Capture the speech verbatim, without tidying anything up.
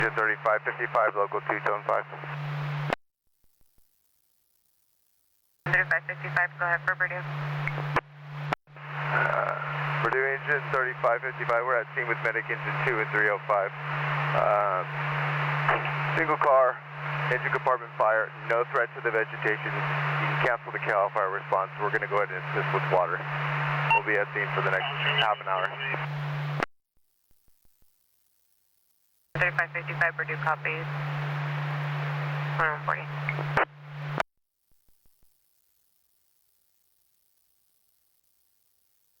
thirty-five fifty-five, local two, tone five. thirty-five fifty-five, go ahead for Purdue. Uh, Purdue engine thirty-five fifty-five, we're at scene with medic engine two and three oh five. Uh, single car, engine compartment fire, no threat to the vegetation. You can cancel the CAL FIRE response. We're going to go ahead and assist with water. We'll be at scene for the next half an hour. thirty-five fifty-five, Purdue copies. one one forty.